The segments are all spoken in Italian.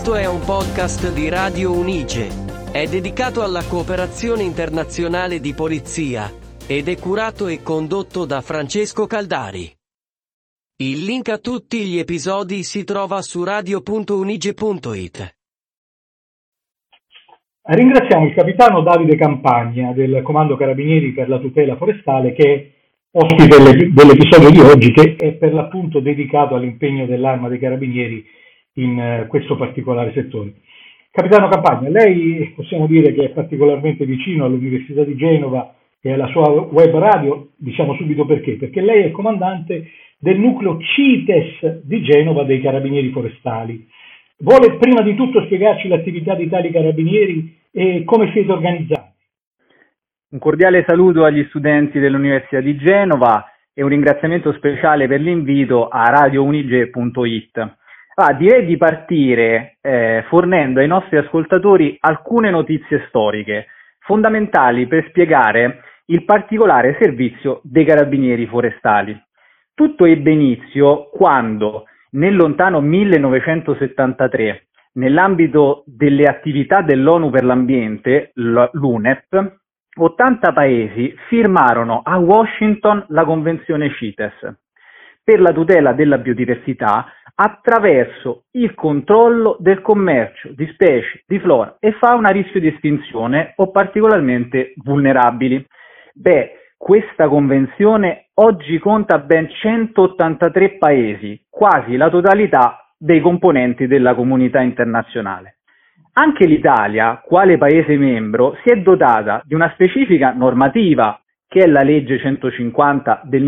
Questo è un podcast di Radio Unice. È dedicato alla cooperazione internazionale di polizia ed è curato e condotto da Francesco Caldari. Il link a tutti gli episodi si trova su radio.unice.it. Ringraziamo il capitano Davide Campagna del Comando Carabinieri per la tutela forestale, che è ospite dell'episodio di oggi, che è per l'appunto dedicato all'impegno dell'Arma dei Carabinieri in questo particolare settore. Capitano Campagna, lei possiamo dire che è particolarmente vicino all'Università di Genova e alla sua web radio. Diciamo subito perché lei è il comandante del nucleo CITES di Genova dei Carabinieri Forestali. Vuole prima di tutto spiegarci l'attività di tali carabinieri e come siete organizzati? Un cordiale saluto agli studenti dell'Università di Genova e un ringraziamento speciale per l'invito a radiounice.it. Direi di partire fornendo ai nostri ascoltatori alcune notizie storiche fondamentali per spiegare il particolare servizio dei Carabinieri Forestali. Tutto ebbe inizio quando, nel lontano 1973, nell'ambito delle attività dell'ONU per l'ambiente, l'UNEP, 80 paesi firmarono a Washington la Convenzione CITES per la tutela della biodiversità attraverso il controllo del commercio di specie di flora e fauna a rischio di estinzione o particolarmente vulnerabili. Questa convenzione oggi conta ben 183 paesi, quasi la totalità dei componenti della comunità internazionale. Anche l'Italia, quale paese membro, si è dotata di una specifica normativa, che è la legge 150 del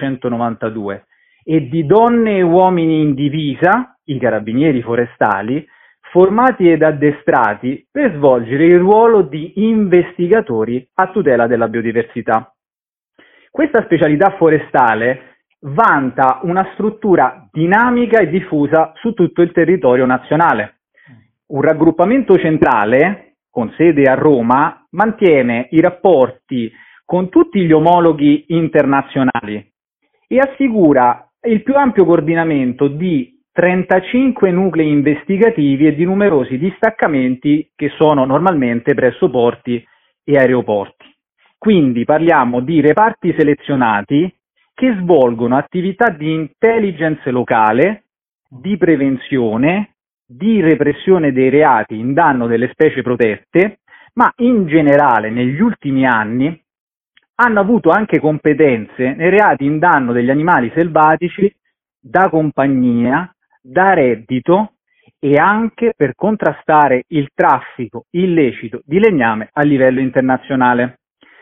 1992, e di donne e uomini in divisa, i carabinieri forestali, formati ed addestrati per svolgere il ruolo di investigatori a tutela della biodiversità. Questa specialità forestale vanta una struttura dinamica e diffusa su tutto il territorio nazionale. Un raggruppamento centrale, con sede a Roma, mantiene i rapporti con tutti gli omologhi internazionali e assicura il più ampio coordinamento di 35 nuclei investigativi e di numerosi distaccamenti che sono normalmente presso porti e aeroporti. Quindi parliamo di reparti selezionati che svolgono attività di intelligence locale, di prevenzione, di repressione dei reati in danno delle specie protette, ma in generale negli ultimi anni hanno avuto anche competenze nei reati in danno degli animali selvatici da compagnia, da reddito e anche per contrastare il traffico illecito di legname a livello internazionale.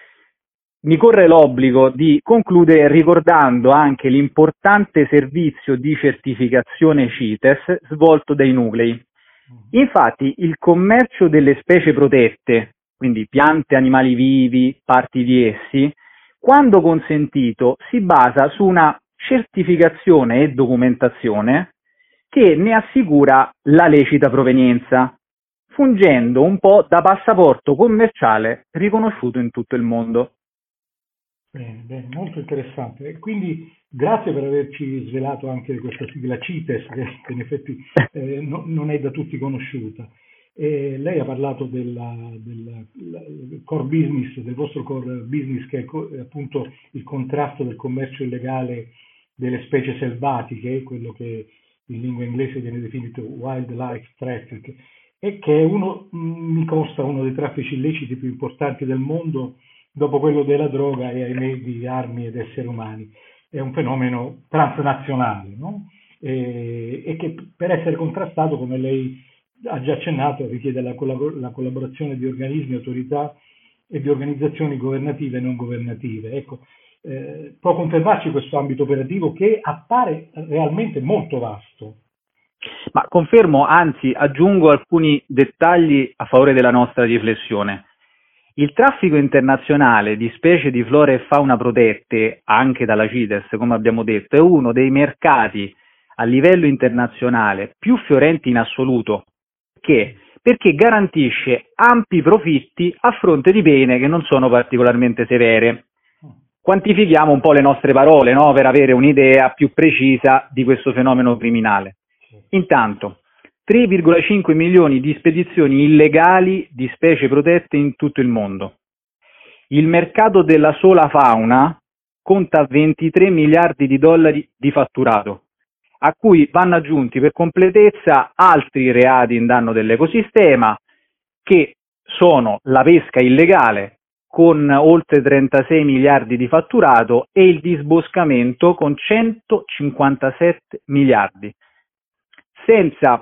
Mi corre l'obbligo di concludere ricordando anche l'importante servizio di certificazione CITES svolto dai nuclei. Infatti il commercio delle specie protette, quindi piante, animali vivi, parti di essi, quando consentito si basa su una certificazione e documentazione che ne assicura la lecita provenienza, fungendo un po' da passaporto commerciale riconosciuto in tutto il mondo. Bene, molto interessante. Quindi grazie per averci svelato anche questa sigla CITES, che in effetti non è da tutti conosciuta. Lei ha parlato del core business, del vostro core business, che è appunto il contrasto del commercio illegale delle specie selvatiche, quello che in lingua inglese viene definito wildlife traffic, e che è mi consta uno dei traffici illeciti più importanti del mondo, dopo quello della droga e ahimè di armi ed esseri umani. È un fenomeno transnazionale, no? E che per essere contrastato, come lei ha già accennato, richiede la collaborazione di organismi, autorità e di organizzazioni governative e non governative. Ecco, può confermarci questo ambito operativo che appare realmente molto vasto? Ma confermo, anzi aggiungo alcuni dettagli a favore della nostra riflessione. Il traffico internazionale di specie di flora e fauna protette, anche dalla CITES, come abbiamo detto, è uno dei mercati a livello internazionale più fiorenti in assoluto. Perché garantisce ampi profitti a fronte di pene che non sono particolarmente severe. Quantifichiamo un po' le nostre parole, no? Per avere un'idea più precisa di questo fenomeno criminale. Intanto, 3,5 milioni di spedizioni illegali di specie protette in tutto il mondo. Il mercato della sola fauna conta 23 miliardi di dollari di fatturato, a cui vanno aggiunti per completezza altri reati in danno dell'ecosistema, che sono la pesca illegale con oltre 36 miliardi di fatturato e il disboscamento con 157 miliardi. Senza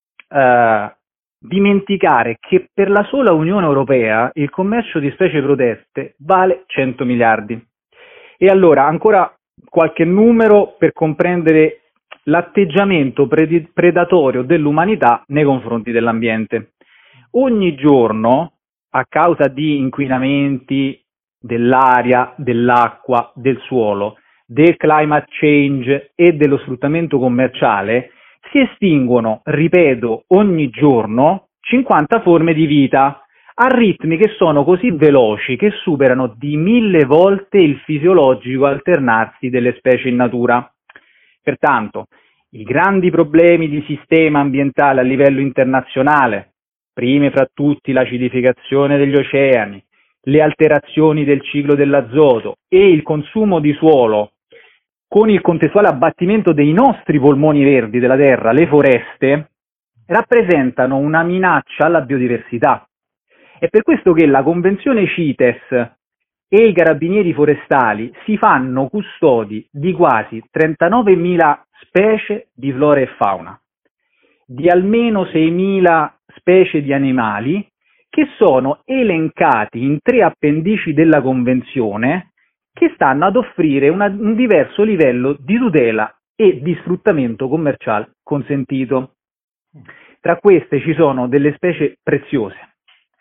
dimenticare che per la sola Unione Europea il commercio di specie protette vale 100 miliardi. E allora ancora qualche numero per comprendere l'atteggiamento predatorio dell'umanità nei confronti dell'ambiente. Ogni giorno, a causa di inquinamenti dell'aria, dell'acqua, del suolo, del climate change e dello sfruttamento commerciale, si estinguono, ripeto, ogni giorno 50 forme di vita, a ritmi che sono così veloci che superano di 1000 volte il fisiologico alternarsi delle specie in natura. Pertanto, i grandi problemi di sistema ambientale a livello internazionale, prime fra tutti l'acidificazione degli oceani, le alterazioni del ciclo dell'azoto e il consumo di suolo, con il contestuale abbattimento dei nostri polmoni verdi della terra, le foreste, rappresentano una minaccia alla biodiversità. È per questo che la Convenzione CITES e i carabinieri forestali si fanno custodi di quasi 39.000 specie di flora e fauna, di almeno 6.000 specie di animali che sono elencati in 3 appendici della Convenzione che stanno ad offrire un diverso livello di tutela e di sfruttamento commerciale consentito. Tra queste ci sono delle specie preziose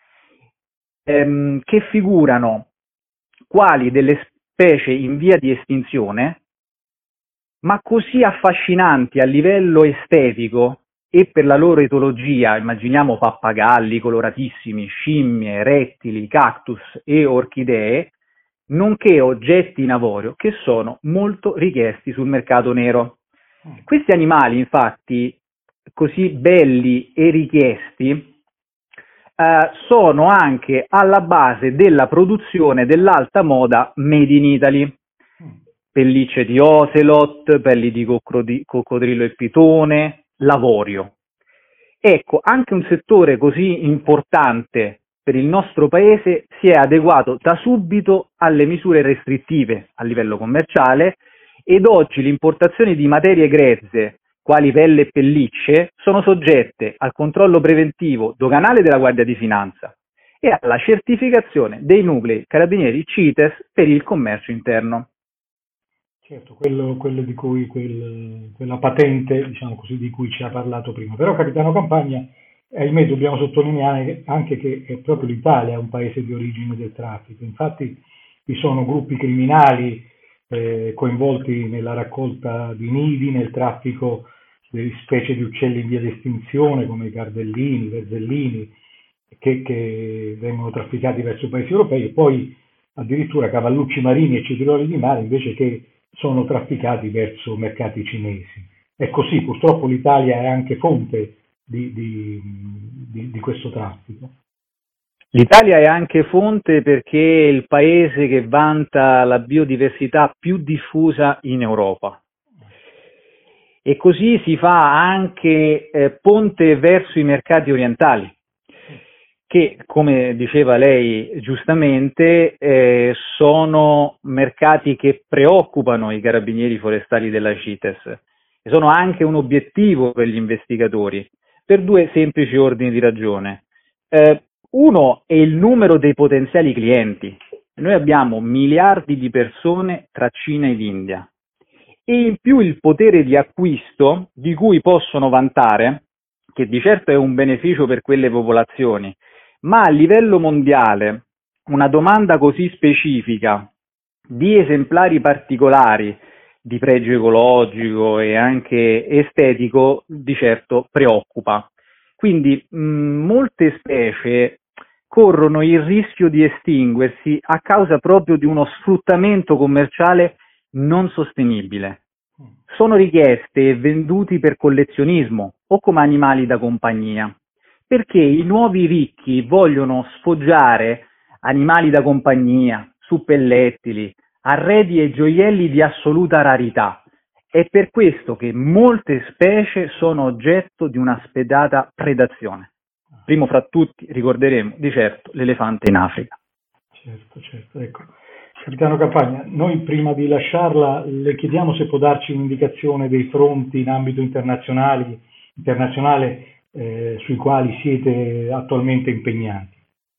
che figurano quali delle specie in via di estinzione, ma così affascinanti a livello estetico e per la loro etologia, immaginiamo pappagalli coloratissimi, scimmie, rettili, cactus e orchidee, nonché oggetti in avorio che sono molto richiesti sul mercato nero. Questi animali, infatti, così belli e richiesti, sono anche alla base della produzione dell'alta moda made in Italy. Pellicce di ocelot, pelli di coccodrillo e pitone, l'avorio. Ecco, anche un settore così importante per il nostro paese si è adeguato da subito alle misure restrittive a livello commerciale ed oggi le importazioni di materie grezze, quali pelle e pellicce, sono soggette al controllo preventivo doganale della Guardia di Finanza e alla certificazione dei nuclei carabinieri CITES per il commercio interno. Certo, quello di cui, quella patente, diciamo così, di cui ci ha parlato prima. Però, capitano Campagna, ahimè, dobbiamo sottolineare anche che è proprio l'Italia un paese di origine del traffico. Infatti, vi sono gruppi criminali coinvolti nella raccolta di nidi, nel traffico di specie di uccelli in via di estinzione, come i cardellini, i verzellini, che vengono trafficati verso i paesi europei, e poi addirittura cavallucci marini e cetrioli di mare, invece, che sono trafficati verso mercati cinesi. È così, purtroppo l'Italia è anche fonte di questo traffico. L'Italia è anche fonte perché è il paese che vanta la biodiversità più diffusa in Europa. E così si fa anche ponte verso i mercati orientali, che, come diceva lei giustamente, sono mercati che preoccupano i carabinieri forestali della CITES e sono anche un obiettivo per gli investigatori, per 2 semplici ordini di ragione. Uno è il numero dei potenziali clienti. Noi abbiamo miliardi di persone tra Cina ed India e in più il potere di acquisto di cui possono vantare, che di certo è un beneficio per quelle popolazioni, ma a livello mondiale una domanda così specifica di esemplari particolari di pregio ecologico e anche estetico di certo preoccupa. Quindi molte specie corrono il rischio di estinguersi a causa proprio di uno sfruttamento commerciale non sostenibile. sono richieste e venduti per collezionismo o come animali da compagnia, perché i nuovi ricchi vogliono sfoggiare animali da compagnia, suppellettili, arredi e gioielli di assoluta rarità. È per questo che molte specie sono oggetto di una spietata predazione. Primo fra tutti ricorderemo di certo l'elefante in Africa. Certo, ecco. Capitano Campagna, noi prima di lasciarla le chiediamo se può darci un'indicazione dei fronti in ambito internazionale sui quali siete attualmente impegnati.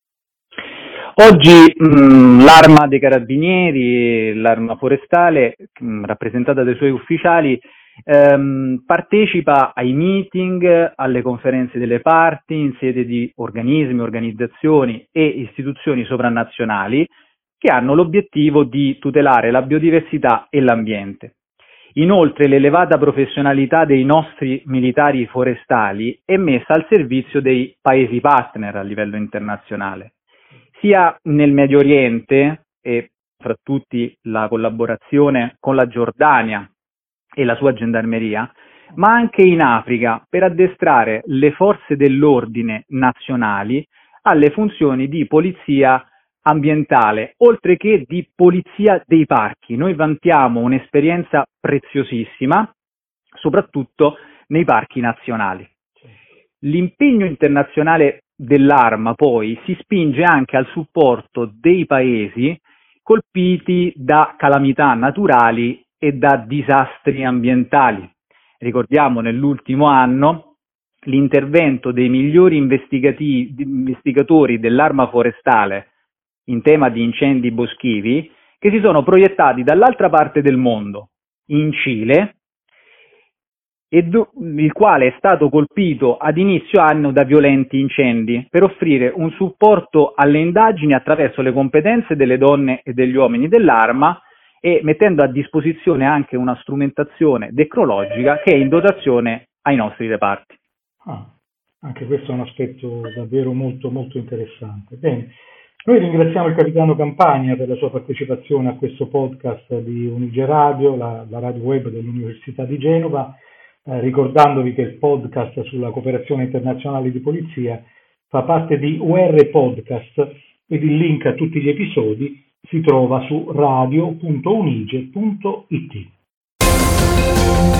Oggi l'Arma dei Carabinieri, l'Arma Forestale, rappresentata dai suoi ufficiali, partecipa ai meeting, alle conferenze delle parti in sede di organismi, organizzazioni e istituzioni sovranazionali che hanno l'obiettivo di tutelare la biodiversità e l'ambiente. Inoltre l'elevata professionalità dei nostri militari forestali è messa al servizio dei paesi partner a livello internazionale, sia nel Medio Oriente e fra tutti la collaborazione con la Giordania e la sua gendarmeria, ma anche in Africa per addestrare le forze dell'ordine nazionali alle funzioni di polizia ambientale, oltre che di polizia dei parchi. Noi vantiamo un'esperienza preziosissima, soprattutto nei parchi nazionali. L'impegno internazionale dell'Arma poi si spinge anche al supporto dei paesi colpiti da calamità naturali e da disastri ambientali. Ricordiamo nell'ultimo anno l'intervento dei migliori investigatori dell'Arma Forestale in tema di incendi boschivi che si sono proiettati dall'altra parte del mondo, in Cile, il quale è stato colpito ad inizio anno da violenti incendi, per offrire un supporto alle indagini attraverso le competenze delle donne e degli uomini dell'Arma e mettendo a disposizione anche una strumentazione tecnologica che è in dotazione ai nostri reparti. Anche questo è un aspetto davvero molto molto interessante. Bene. Noi ringraziamo il capitano Campagna per la sua partecipazione a questo podcast di Unige Radio, la radio web dell'Università di Genova, ricordandovi che il podcast sulla cooperazione internazionale di polizia fa parte di UR Podcast ed il link a tutti gli episodi si trova su radio.unige.it.